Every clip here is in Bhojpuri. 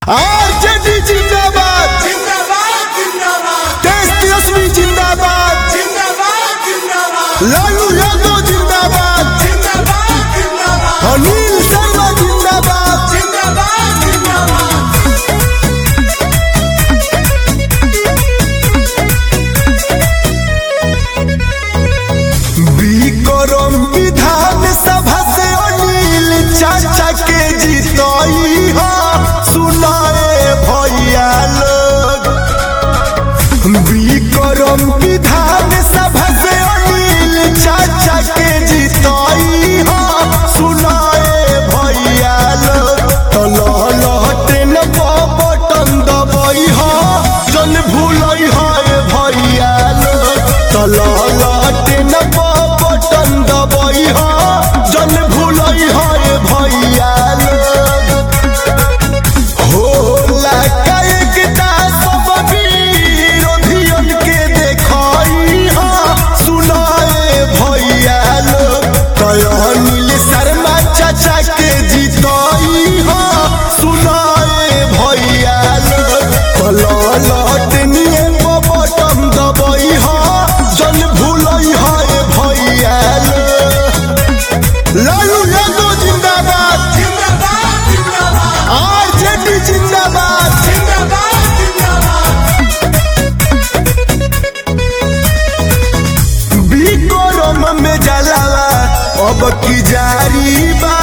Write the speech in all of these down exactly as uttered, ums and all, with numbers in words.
आरजेडी जिंदाबाद जिंदाबाद जिंदाबाद देश तेजस्वी जिंदाबाद जिंदाबाद जिंदाबाद लालू यादव जिंदाबाद जिंदाबाद जिंदाबाद अनिल शर्मा जिंदाबाद जिंदाबाद जिंदाबाद विक्रम विधान सभा से अनिल चाचा के जीतई हो सुनाए भैया लोग। विक्रम विधान सभा से अनिल चाचा के जीतई हो सुनाए भैया लोग। लहलहटेन बटन दबई हो जन भूलई हो भैया लोग। लहलहटेन बटन दबई हो जन भूलई हो भैया लोग। होला कायकता सब विरोधियन के देखई हो सुनाए भैया लोग। अनिल शर्मा चाचा के जीतई हो सुनाए भैया लोग। लहलहटनिए बटन दबई हो जन भूलई हो भैया लोग। लालू यादव जिंदाबाद जिंदाबाद जिंदाबाद आरजेडी जिंदाबाद जिंदाबाद जिंदाबाद विक्रम में जलावा अब की जारी बा।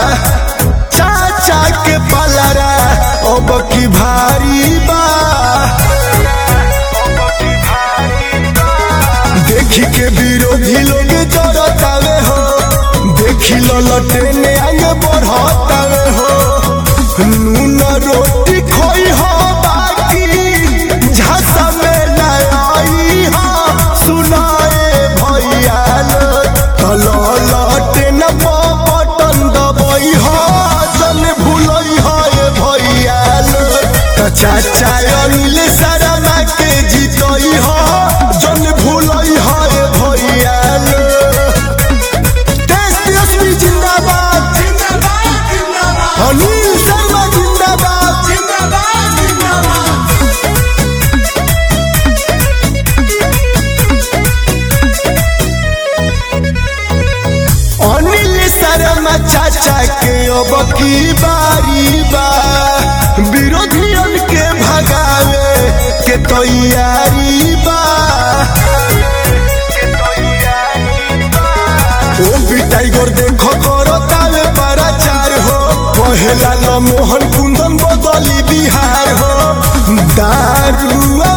चाचा के पलरा अब की भारी बा। देखी के विरोधी लोग जरतावे हो देखी ललटेने आगे बढ़तावे हो। नून रोटी खोई हो बाकी झांसा में लाई हो सुनाए भैया लोग। ललटेन बटन दबई हो जन भूलई हो भैया लोग। चाचा अनिल शर्मा के जीतई हो जन भूलई हो भैया लोग। देश तेजस्वी जिंदाबाद जिंदाबाद जिंदाबाद अनिल शर्मा जिंदाबाद जिंदाबाद जिंदाबाद अनिल शर्मा चाचा के अब की बारी बा। विरोधियन के भगावे के तैयारी बा। ओ भी टाइगर देखो करो तावे प्रचार हो। पहला ल मोहन कुंदन बदली बिहार हो। दारू